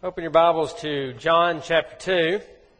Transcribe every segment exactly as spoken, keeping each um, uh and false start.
Open your Bibles to John chapter two.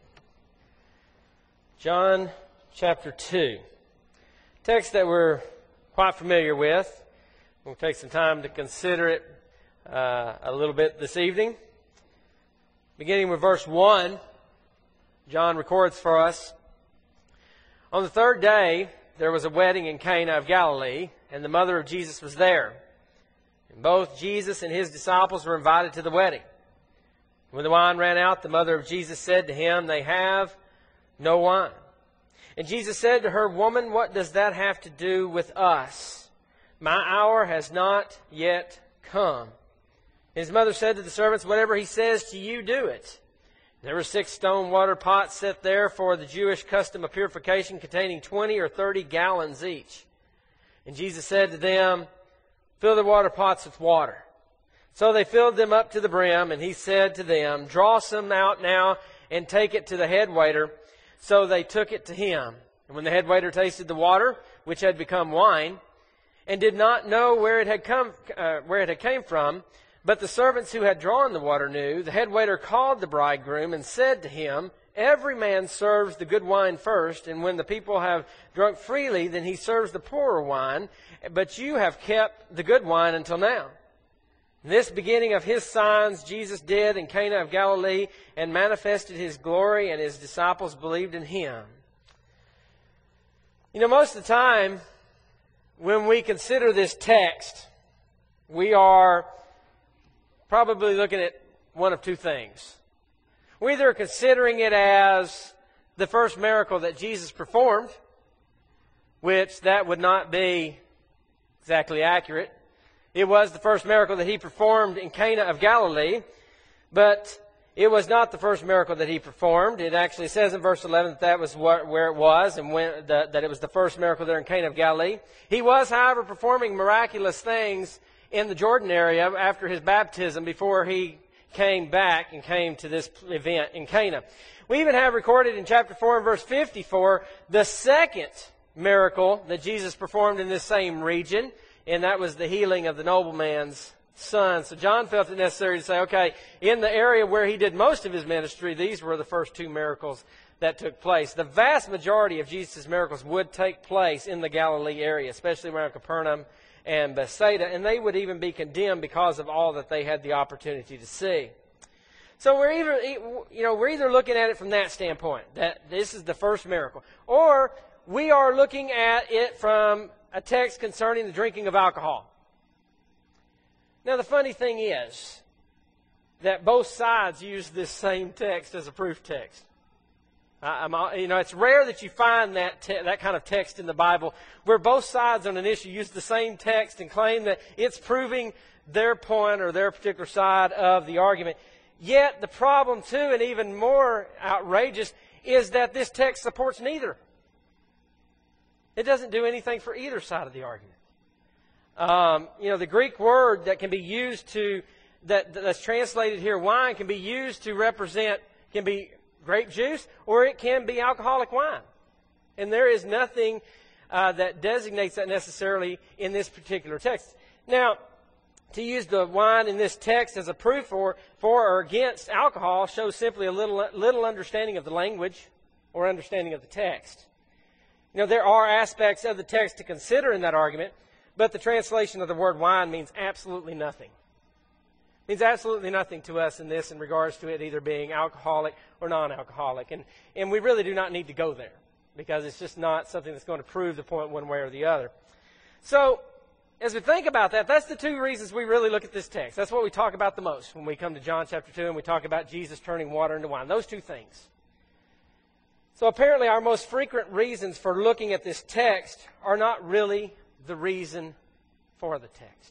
John chapter two. Text that we're quite familiar with. We'll take some time to consider it uh, a little bit this evening. Beginning with verse one, John records for us, "On the third day there was a wedding in Cana of Galilee, and the mother of Jesus was there. And both Jesus and his disciples were invited to the wedding. When the wine ran out, the mother of Jesus said to him, 'They have no wine.' And Jesus said to her, 'Woman, what does that have to do with us? My hour has not yet come.' And his mother said to the servants, 'Whatever he says to you, do it.' There were six stone water pots set there for the Jewish custom of purification, containing twenty or thirty gallons each. And Jesus said to them, 'Fill the water pots with water.' So they filled them up to the brim, and he said to them, 'Draw some out now and take it to the head waiter.' So they took it to him. And when the head waiter tasted the water, which had become wine, and did not know where it had come, uh, where it had came from, but the servants who had drawn the water knew, the head waiter called the bridegroom and said to him, 'Every man serves the good wine first, and when the people have drunk freely, then he serves the poorer wine. But you have kept the good wine until now.' This beginning of his signs Jesus did in Cana of Galilee, and manifested his glory, and his disciples believed in him." You know, most of the time, when we consider this text, we are probably looking at one of two things. We're either considering it as the first miracle that Jesus performed, which that would not be exactly accurate. It was the first miracle that he performed in Cana of Galilee, but it was not the first miracle that he performed. It actually says in verse eleven that that was what, where it was, and when, the, that it was the first miracle there in Cana of Galilee. He was, however, performing miraculous things in the Jordan area after his baptism before he came back and came to this event in Cana. We even have recorded in chapter four and verse fifty-four the second miracle that Jesus performed in this same region, and that was the healing of the nobleman's son. So John felt it necessary to say, okay, in the area where he did most of his ministry, these were the first two miracles that took place. The vast majority of Jesus' miracles would take place in the Galilee area, especially around Capernaum and Bethsaida, and they would even be condemned because of all that they had the opportunity to see. So we're either, you know, we're either looking at it from that standpoint, that this is the first miracle, or we are looking at it from a text concerning the drinking of alcohol. Now, the funny thing is that both sides use this same text as a proof text. I, I'm, you know, it's rare that you find that te- that kind of text in the Bible where both sides on an issue use the same text and claim that it's proving their point or their particular side of the argument. Yet the problem, too, and even more outrageous, is that this text supports neither. It doesn't do anything for either side of the argument. Um, you know, the Greek word that can be used to, that, that's translated here, wine, can be used to represent, can be grape juice, or it can be alcoholic wine. And there is nothing uh, that designates that necessarily in this particular text. Now, to use the wine in this text as a proof for, for or against alcohol shows simply a little, little understanding of the language or understanding of the text. You know, there are aspects of the text to consider in that argument, but the translation of the word wine means absolutely nothing. It means absolutely nothing to us in this in regards to it either being alcoholic or non-alcoholic. And, and we really do not need to go there because it's just not something that's going to prove the point one way or the other. So, as we think about that, that's the two reasons we really look at this text. That's what we talk about the most when we come to John chapter two and we talk about Jesus turning water into wine. Those two things. So apparently our most frequent reasons for looking at this text are not really the reason for the text.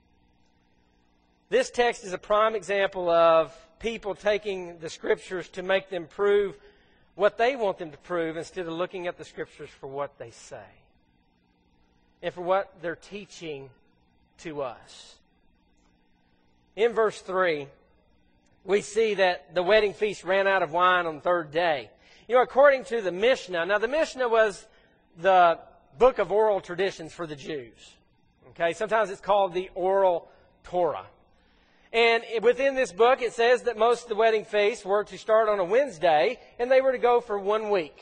This text is a prime example of people taking the Scriptures to make them prove what they want them to prove instead of looking at the Scriptures for what they say and for what they're teaching to us. In verse three, we see that the wedding feast ran out of wine on the third day. You know, according to the Mishnah, now the Mishnah was the book of oral traditions for the Jews. Okay, sometimes it's called the oral Torah. And within this book, it says that most of the wedding feasts were to start on a Wednesday, and they were to go for one week.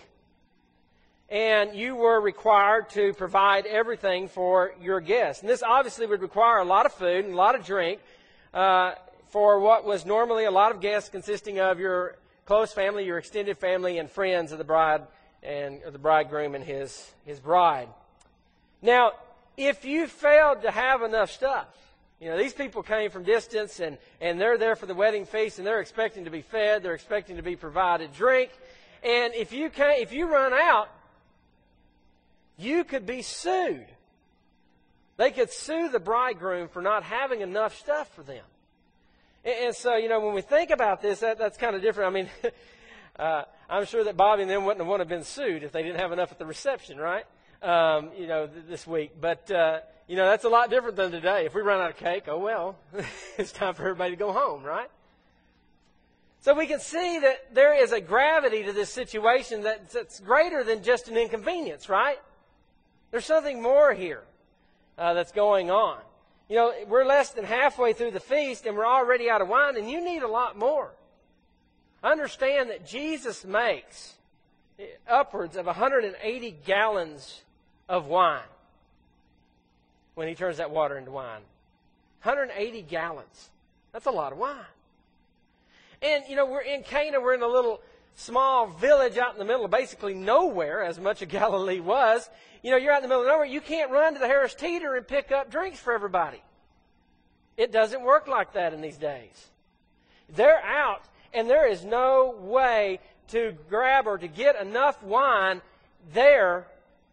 And you were required to provide everything for your guests. And this obviously would require a lot of food and a lot of drink uh, for what was normally a lot of guests consisting of your close family, your extended family, and friends of the bride and or the bridegroom and his, his bride. Now, if you failed to have enough stuff, you know, these people came from distance and, and they're there for the wedding feast and they're expecting to be fed, they're expecting to be provided drink. And if you can't, if you run out, you could be sued. They could sue the bridegroom for not having enough stuff for them. And, and so, you know, when we think about this, that, that's kind of different. I mean, uh, I'm sure that Bobby and them wouldn't have, wouldn't have been sued if they didn't have enough at the reception, right? Um, you know, th- this week. But, uh, you know, that's a lot different than today. If we run out of cake, oh well, it's time for everybody to go home, right? So we can see that there is a gravity to this situation that, that's greater than just an inconvenience, right? There's something more here uh, that's going on. You know, we're less than halfway through the feast and we're already out of wine, and you need a lot more. Understand that Jesus makes upwards of one hundred eighty gallons of wine when he turns that water into wine. one hundred eighty gallons. That's a lot of wine. And, you know, we're in Cana. We're in a little small village out in the middle of basically nowhere, as much of Galilee was. You know, you're out in the middle of nowhere. You can't run to the Harris Teeter and pick up drinks for everybody. It doesn't work like that in these days. They're out, and there is no way to grab or to get enough wine there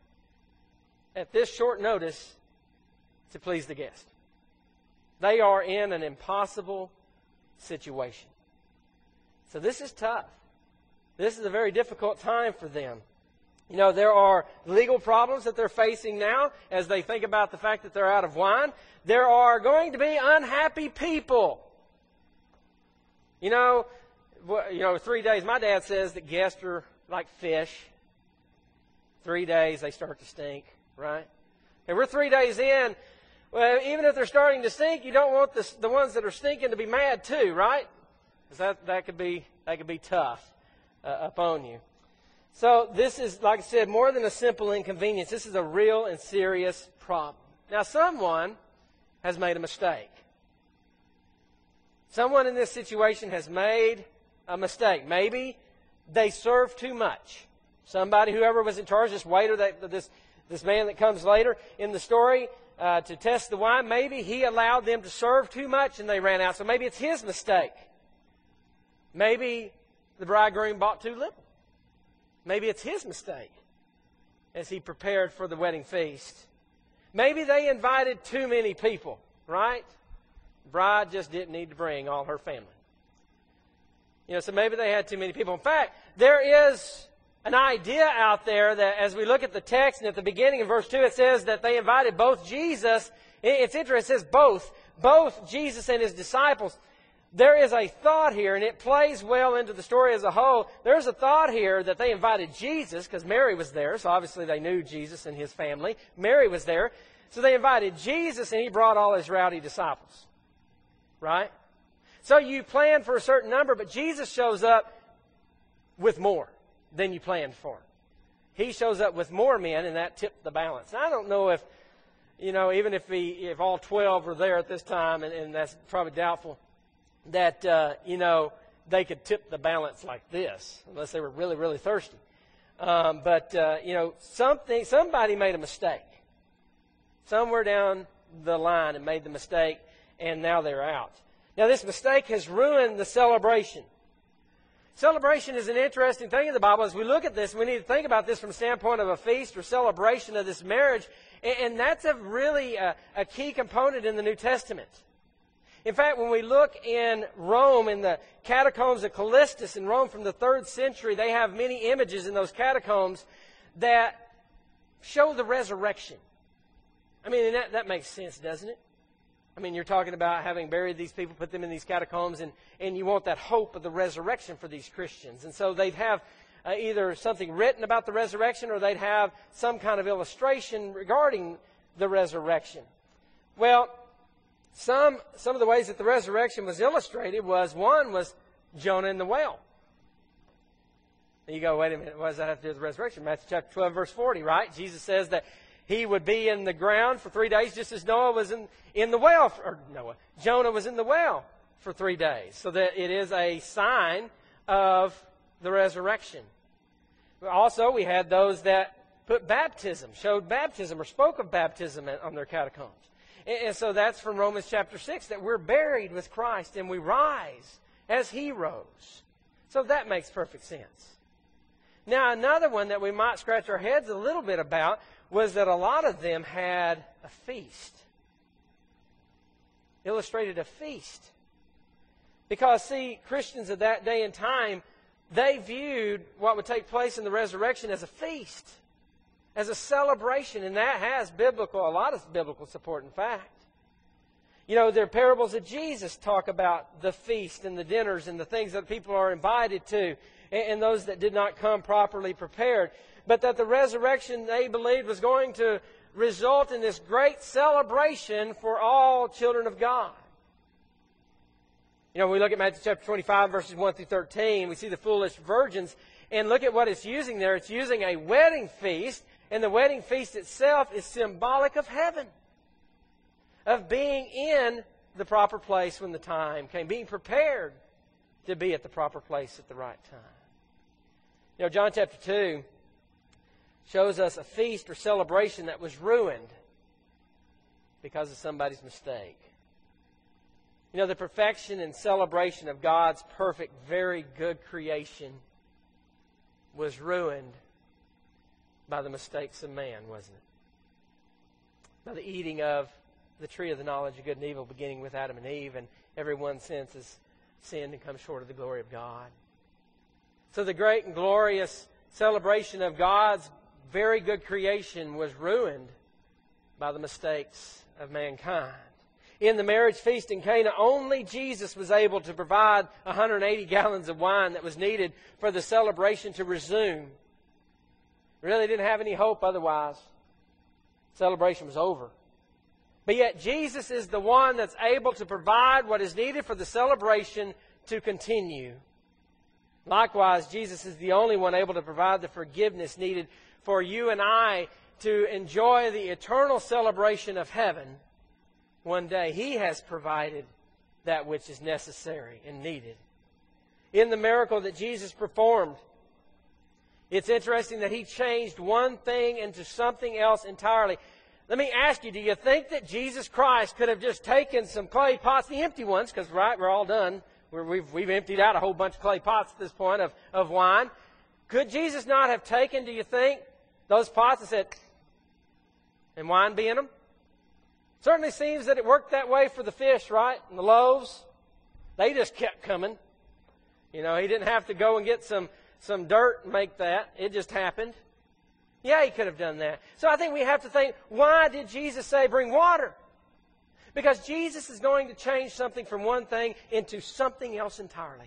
at this short notice to please the guest. They are in an impossible situation. So this is tough. This is a very difficult time for them. You know, there are legal problems that they're facing now as they think about the fact that they're out of wine. There are going to be unhappy people. You know, you know, three days. My dad says that guests are like fish. Three days they start to stink, right? And we're three days in. Well, even if they're starting to stink, you don't want the, the ones that are stinking to be mad too, right? Because that, that could be that could be tough uh, upon you. So this is, like I said, more than a simple inconvenience. This is a real and serious problem. Now, someone has made a mistake. Someone in this situation has made a mistake. Maybe they served too much. Somebody, whoever was in charge, this waiter, that, this, this man that comes later in the story uh, to test the wine, maybe he allowed them to serve too much and they ran out. So maybe it's his mistake. Maybe the bridegroom bought too little. Maybe it's his mistake as he prepared for the wedding feast. Maybe they invited too many people, right? The bride just didn't need to bring all her family. You know, so maybe they had too many people. In fact, there is an idea out there that as we look at the text, and at the beginning in verse two, it says that they invited both Jesus. It's interesting, it says both. Both Jesus and his disciples. There is a thought here, and it plays well into the story as a whole. There's a thought here that they invited Jesus, because Mary was there, so obviously they knew Jesus and his family. Mary was there. So they invited Jesus, and he brought all his rowdy disciples. Right? So you planned for a certain number, but Jesus shows up with more than you planned for. He shows up with more men, and that tipped the balance. Now, I don't know if, you know, even if he, if all twelve were there at this time, and, and that's probably doubtful, that, uh, you know, they could tip the balance like this, unless they were really, really thirsty. Um, but, uh, you know, something, somebody made a mistake. Somewhere down the line and made the mistake, and now they're out. Now, this mistake has ruined the celebration. Celebration is an interesting thing in the Bible. As we look at this, we need to think about this from the standpoint of a feast or celebration of this marriage. And, and that's a really a, a key component in the New Testament. In fact, when we look in Rome, in the catacombs of Callistus in Rome from the third century, they have many images in those catacombs that show the resurrection. I mean, that, that makes sense, doesn't it? I mean, you're talking about having buried these people, put them in these catacombs, and, and you want that hope of the resurrection for these Christians. And so they'd have uh, either something written about the resurrection, or they'd have some kind of illustration regarding the resurrection. Well, Some, some of the ways that the resurrection was illustrated was, one was Jonah in the whale. And you go, wait a minute, what does that have to do with the resurrection? Matthew chapter twelve, verse forty, right? Jesus says that he would be in the ground for three days just as Noah was in, in the whale, for, or Noah, Jonah was in the whale for three days. So that it is a sign of the resurrection. Also, we had those that put baptism, showed baptism, or spoke of baptism on their catacombs. And, and so that's from Romans chapter six, that we're buried with Christ and we rise as He rose. So that makes perfect sense. Now, another one that we might scratch our heads a little bit about was that a lot of them had a feast. Illustrated a feast. Because, see, Christians of that day and time, they viewed what would take place in the resurrection as a feast, as a celebration, and that has biblical, a lot of biblical support, in fact. You know, their parables of Jesus talk about the feast and the dinners and the things that people are invited to, and those that did not come properly prepared. But that the resurrection, they believed, was going to result in this great celebration for all children of God. You know, when we look at Matthew chapter twenty-five, verses one through thirteen, we see the foolish virgins, and look at what it's using there. It's using a wedding feast, and the wedding feast itself is symbolic of heaven, of being in the proper place when the time came, being prepared to be at the proper place at the right time. You know, John chapter two shows us a feast or celebration that was ruined because of somebody's mistake. You know, the perfection and celebration of God's perfect, very good creation was ruined by the mistakes of man, wasn't it? By the eating of the tree of the knowledge of good and evil, beginning with Adam and Eve, and everyone since has sinned and come short of the glory of God. So the great and glorious celebration of God's very good creation was ruined by the mistakes of mankind. In the marriage feast in Cana, only Jesus was able to provide one hundred eighty gallons of wine that was needed for the celebration to resume. Really didn't have any hope otherwise. Celebration was over. But yet Jesus is the one that's able to provide what is needed for the celebration to continue. Likewise, Jesus is the only one able to provide the forgiveness needed for you and I to enjoy the eternal celebration of heaven one day. He has provided that which is necessary and needed. In the miracle that Jesus performed, it's interesting that He changed one thing into something else entirely. Let me ask you, do you think that Jesus Christ could have just taken some clay pots, the empty ones, because, right, we're all done. We're, we've, we've emptied out a whole bunch of clay pots at this point of, of wine. Could Jesus not have taken, do you think, those pots and said, and wine be in them? Certainly seems that it worked that way for the fish, right? And the loaves. They just kept coming. You know, He didn't have to go and get some, some dirt and make that. It just happened. Yeah, He could have done that. So I think we have to think, why did Jesus say bring water? Because Jesus is going to change something from one thing into something else entirely.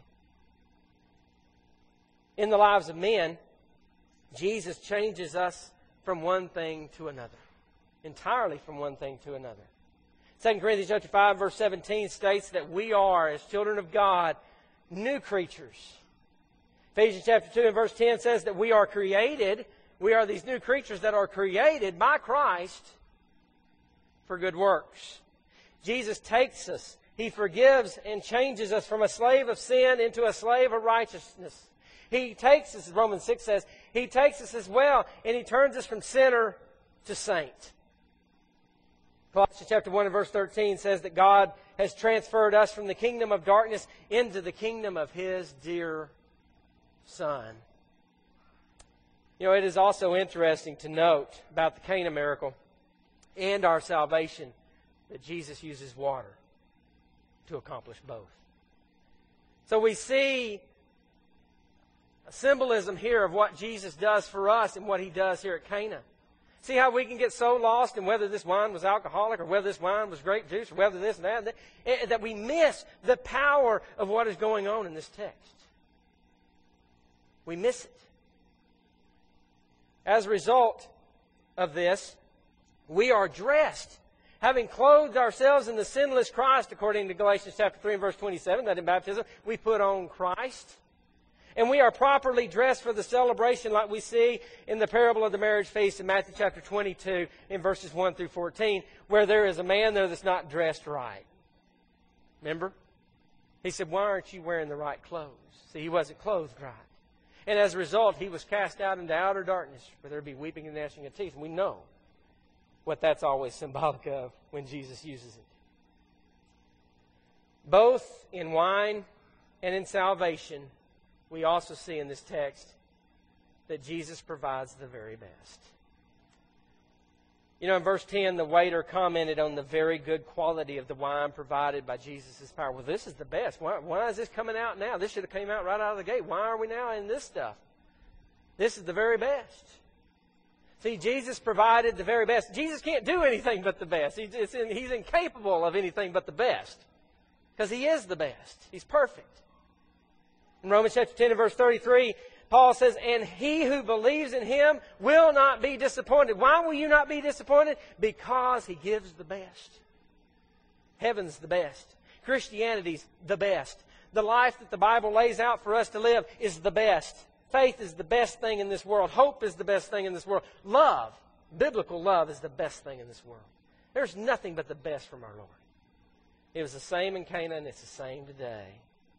In the lives of men, Jesus changes us from one thing to another. Entirely from one thing to another. Second Corinthians chapter five, verse seventeen states that we are, as children of God, new creatures. Ephesians chapter two and verse ten says that we are created, we are these new creatures that are created by Christ for good works. Jesus takes us, He forgives and changes us from a slave of sin into a slave of righteousness. He takes us, as Romans six says, He takes us as well, and He turns us from sinner to saint. Colossians chapter one and verse thirteen says that God has transferred us from the kingdom of darkness into the kingdom of His dear Son. You know, it is also interesting to note about the Cana miracle and our salvation that Jesus uses water to accomplish both. So we see a symbolism here of what Jesus does for us and what He does here at Cana. See how we can get so lost in whether this wine was alcoholic or whether this wine was grape juice or whether this and that, that, that we miss the power of what is going on in this text. We miss it. As a result of this, we are dressed. Having clothed ourselves in the sinless Christ, according to Galatians chapter three and verse twenty-seven, that in baptism we put on Christ. And we are properly dressed for the celebration like we see in the parable of the marriage feast in Matthew chapter twenty-two in verses one through fourteen, where there is a man there that's not dressed right. Remember? He said, why aren't you wearing the right clothes? See, he wasn't clothed right. And as a result, he was cast out into outer darkness where there would be weeping and gnashing of teeth. And we know what that's always symbolic of when Jesus uses it. Both in wine and in salvation, we also see in this text that Jesus provides the very best. You know, in verse ten, the waiter commented on the very good quality of the wine provided by Jesus' power. Well, this is the best. Why, why is this coming out now? This should have came out right out of the gate. Why are we now in this stuff? This is the very best. See, Jesus provided the very best. Jesus can't do anything but the best. He's, it's in, he's incapable of anything but the best. Because He is the best. He's perfect. In Romans chapter ten and verse thirty-three, Paul says, and he who believes in Him will not be disappointed. Why will you not be disappointed? Because He gives the best. Heaven's the best. Christianity's the best. The life that the Bible lays out for us to live is the best. Faith is the best thing in this world. Hope is the best thing in this world. Love, biblical love, is the best thing in this world. There's nothing but the best from our Lord. It was the same in Cana, and it's the same today.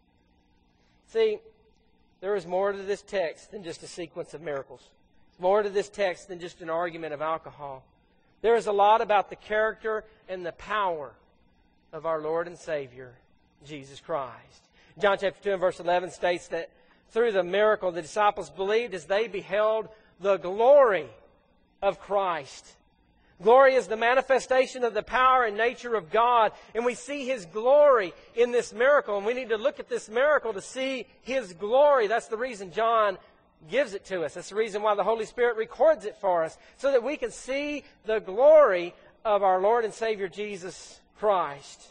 See, there is more to this text than just a sequence of miracles. There's more to this text than just an argument of alcohol. There is a lot about the character and the power of our Lord and Savior, Jesus Christ. John chapter two and verse eleven states that through the miracle, the disciples believed as they beheld the glory of Christ. Glory is the manifestation of the power and nature of God. And we see His glory in this miracle. And we need to look at this miracle to see His glory. That's the reason John gives it to us. That's the reason why the Holy Spirit records it for us. So that we can see the glory of our Lord and Savior Jesus Christ.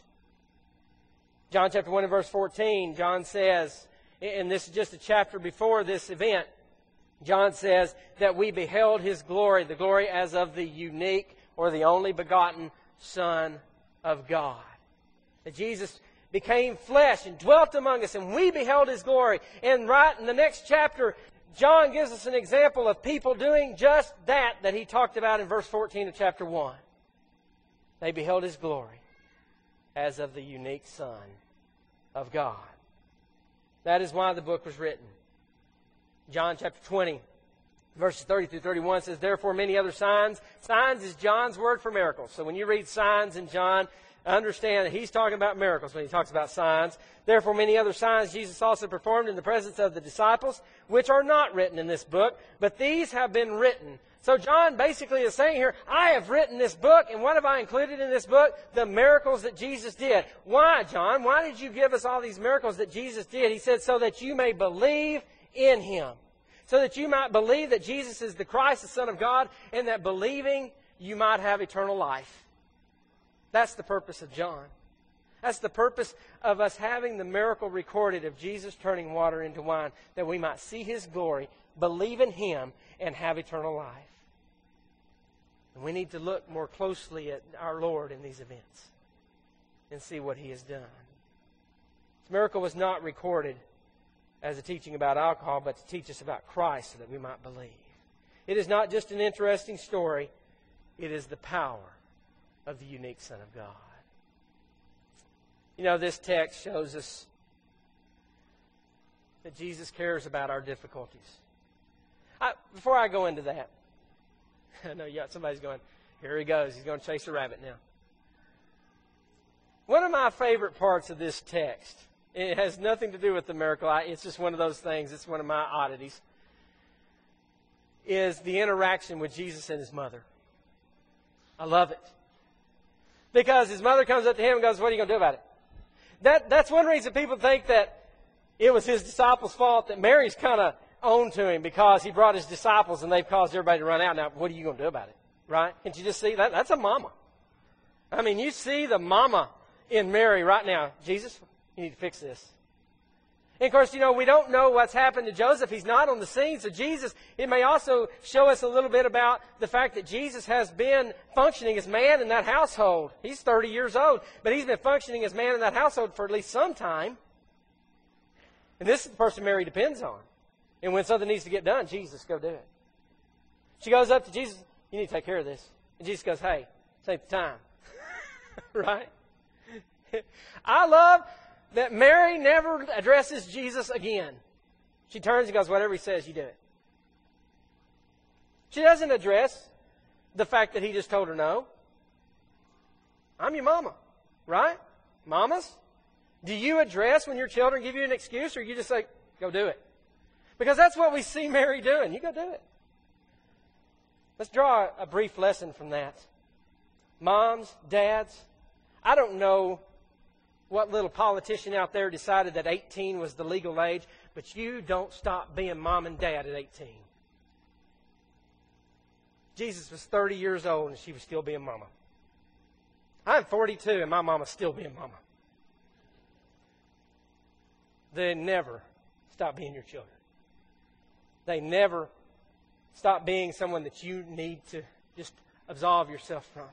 John chapter one and verse fourteen, John says, and this is just a chapter before this event, John says that we beheld His glory, the glory as of the unique or the only begotten Son of God. That Jesus became flesh and dwelt among us, and we beheld His glory. And right in the next chapter, John gives us an example of people doing just that that he talked about in verse fourteen of chapter one. They beheld His glory as of the unique Son of God. That is why the book was written. John chapter twenty, verses thirty through thirty-one says, therefore many other signs. Signs is John's word for miracles. So when you read signs in John, understand that he's talking about miracles when he talks about signs. Therefore many other signs Jesus also performed in the presence of the disciples, which are not written in this book, but these have been written. So John basically is saying here, I have written this book, and what have I included in this book? The miracles that Jesus did. Why, John? Why did you give us all these miracles that Jesus did? He said, so that you may believe in Him. So that you might believe that Jesus is the Christ, the Son of God, and that believing you might have eternal life. That's the purpose of John. That's the purpose of us having the miracle recorded of Jesus turning water into wine, that we might see His glory, believe in Him, and have eternal life. And we need to look more closely at our Lord in these events and see what He has done. This miracle was not recorded as a teaching about alcohol, but to teach us about Christ so that we might believe. It is not just an interesting story. It is the power of the unique Son of God. You know, this text shows us that Jesus cares about our difficulties. I, before I go into that, I know you got somebody's going, here he goes. He's going to chase a rabbit now. One of my favorite parts of this text, it has nothing to do with the miracle. It's just one of those things. It's one of my oddities. Is the interaction with Jesus and His mother. I love it. Because His mother comes up to Him and goes, what are you going to do about it? That, that's one reason people think that it was His disciples' fault that Mary's kind of owned to Him because He brought His disciples and they've caused everybody to run out. Now, what are you going to do about it? Right? Can't you just see that? That's a mama. I mean, you see the mama in Mary right now. Jesus, you need to fix this. And of course, you know, we don't know what's happened to Joseph. He's not on the scene. So Jesus, it may also show us a little bit about the fact that Jesus has been functioning as man in that household. He's thirty years old, but he's been functioning as man in that household for at least some time. And this is the person Mary depends on. And when something needs to get done, Jesus, go do it. She goes up to Jesus, you need to take care of this. And Jesus goes, hey, take the time. Right? I love that Mary never addresses Jesus again. She turns and goes, whatever he says, you do it. She doesn't address the fact that he just told her no. I'm your mama, right? Mamas, do you address when your children give you an excuse, or you just say, go do it? Because that's what we see Mary doing. You go do it. Let's draw a brief lesson from that. Moms, dads, I don't know what little politician out there decided that eighteen was the legal age, but you don't stop being mom and dad at eighteen. Jesus was thirty years old and she was still being mama. I'm forty-two and my mama's still being mama. They never stop being your children. They never stop being someone that you need to just absolve yourself from.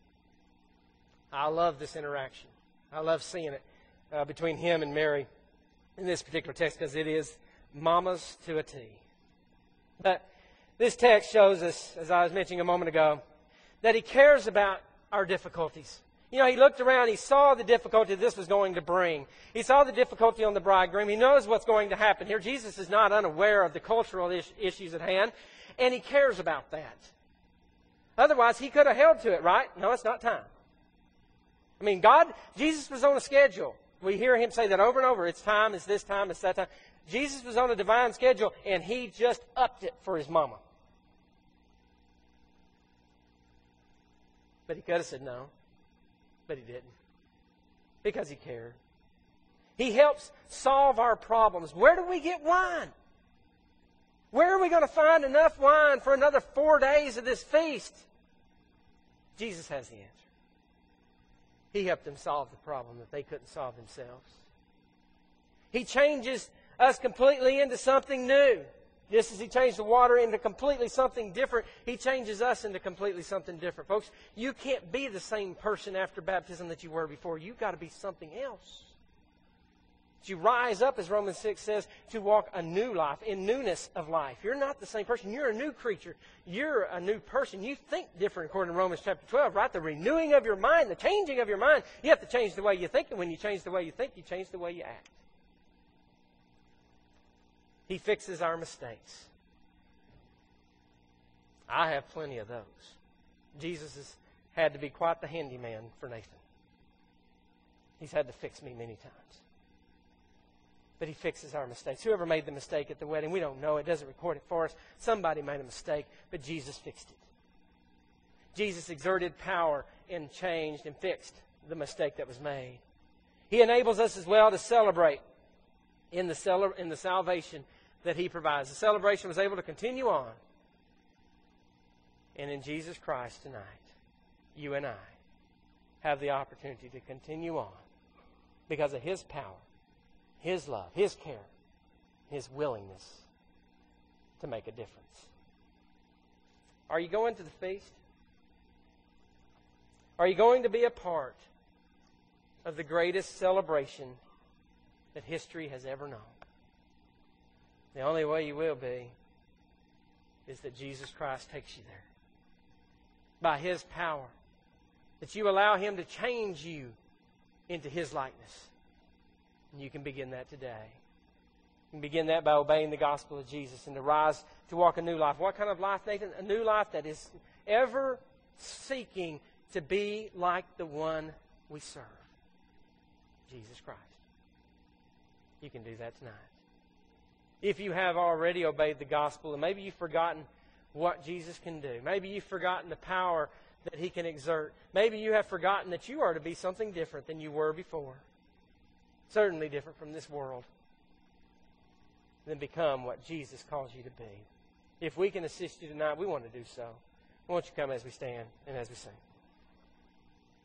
I love this interaction. I love seeing it uh, between him and Mary in this particular text because it is mamas to a T. But this text shows us, as I was mentioning a moment ago, that he cares about our difficulties. You know, he looked around, he saw the difficulty this was going to bring. He saw the difficulty on the bridegroom. He knows what's going to happen here. Jesus is not unaware of the cultural is- issues at hand, and he cares about that. Otherwise, he could have held to it, right? No, it's not time. I mean, God, Jesus was on a schedule. We hear him say that over and over. It's time, it's this time, it's that time. Jesus was on a divine schedule, and he just upped it for his mama. But he could have said no. But he didn't. Because he cared. He helps solve our problems. Where do we get wine? Where are we going to find enough wine for another four days of this feast? Jesus has the answer. He helped them solve the problem that they couldn't solve themselves. He changes us completely into something new. Just as He changed the water into completely something different, He changes us into completely something different. Folks, you can't be the same person after baptism that you were before. You've got to be something else. You rise up, as Romans six says, to walk a new life, in newness of life. You're not the same person. You're a new creature. You're a new person. You think different according to Romans chapter twelve, right? The renewing of your mind, the changing of your mind. You have to change the way you think, and when you change the way you think, you change the way you act. He fixes our mistakes. I have plenty of those. Jesus has had to be quite the handyman for Nathan. He's had to fix me many times. But He fixes our mistakes. Whoever made the mistake at the wedding, we don't know. It doesn't record it for us. Somebody made a mistake, but Jesus fixed it. Jesus exerted power and changed and fixed the mistake that was made. He enables us as well to celebrate in the, cele- in the salvation that He provides. The celebration was able to continue on. And in Jesus Christ tonight, you and I have the opportunity to continue on because of His power, His love, His care, His willingness to make a difference. Are you going to the feast? Are you going to be a part of the greatest celebration that history has ever known? The only way you will be is that Jesus Christ takes you there. By His power. That you allow Him to change you into His likeness. And you can begin that today. You can begin that by obeying the gospel of Jesus and to rise to walk a new life. What kind of life, Nathan? A new life that is ever seeking to be like the one we serve. Jesus Christ. You can do that tonight. If you have already obeyed the gospel and maybe you've forgotten what Jesus can do. Maybe you've forgotten the power that He can exert. Maybe you have forgotten that you are to be something different than you were before. Certainly different from this world. Then become what Jesus calls you to be. If we can assist you tonight, we want to do so. Won't you come as we stand and as we sing?